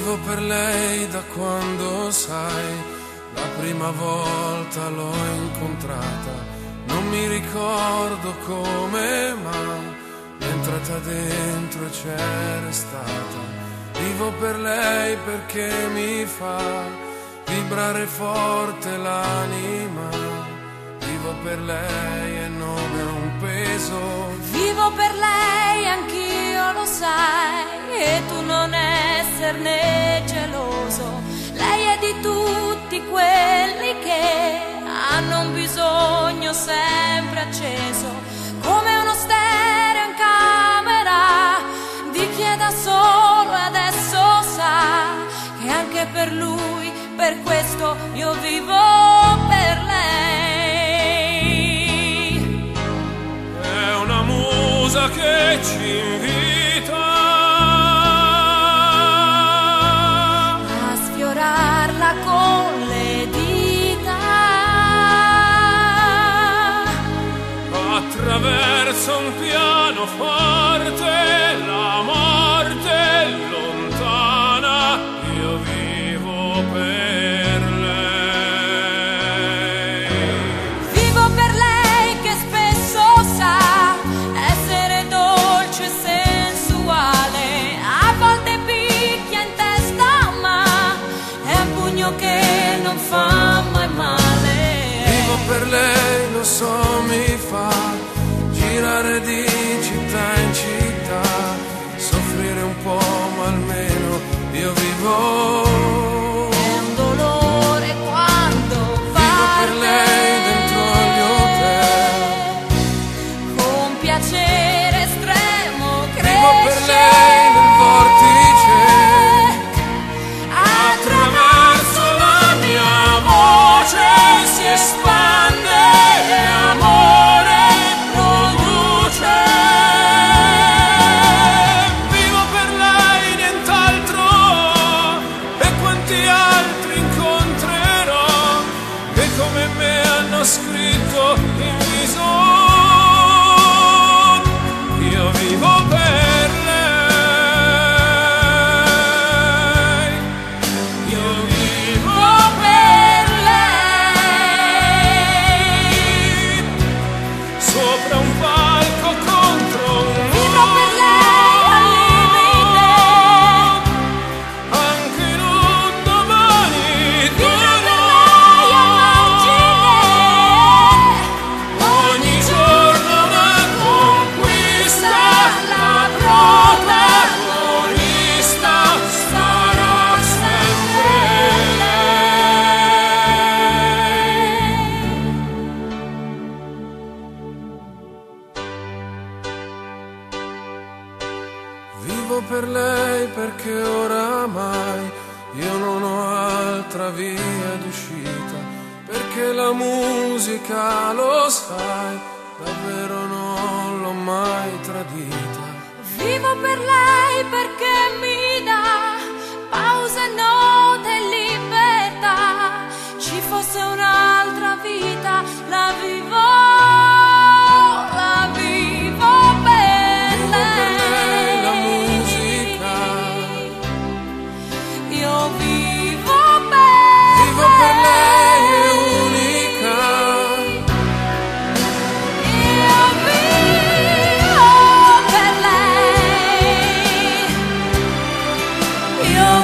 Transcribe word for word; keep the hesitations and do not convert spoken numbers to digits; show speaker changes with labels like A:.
A: Vivo per lei da quando, sai, la prima volta l'ho incontrata. Non mi ricordo come, ma è entrata dentro e c'è restata. Vivo per lei perché mi fa vibrare forte l'anima. Vivo per lei e non è un peso.
B: Vivo per lei, anch'io lo sai, e tu non esserne geloso. Lei è di tutti quelli che hanno un bisogno sempre acceso, come uno stereo in camera di chi è da solo e adesso sa che anche per lui, per questo io vivo per lei.
A: È una musa che ci invita
B: a sfiorarla con le dita
A: attraverso un pianoforte. La morte è lontana, io vivo per lei.
B: Vivo per lei che spesso sa essere dolce e sensuale, a volte picchia in testa ma è un pugno che non fa mai male.
A: Vivo per lei, lo so, mi fa girare di città in città, soffrire un po' ma almeno io vivo.
B: È un dolore quando va
A: Vivo per lei dentro agli hotel,
B: con piacere estremo
A: vivo per
B: cresce
A: lei nel vortice.
B: attraverso la mia voce si espande e amore produce.
A: Vivo per lei, nient'altro, e quanti altri incontrerò che come me hanno scritto in viso. Io vivo per lei, io vivo
B: Per lei
A: sopra un palco contro un
B: vivo per lei al limite,
A: anche in un domani
B: vivo per
A: duro.
B: lei a margine,
A: Ogni giorno una conquista, la protagonista sarà sempre lei. Vivo per lei perché oramai io non ho altra via d'uscita, perché la musica, lo sai, davvero non l'ho mai tradita.
B: vivo per lei perché mi dà pause, note e libertà. Ci fosse un'altra vita, la vivo, la vivo per
A: Vivo per lei la
B: lei.
A: musica,
B: Io vivo per
A: vivo per lei è unica.
B: Io vivo per lei. Io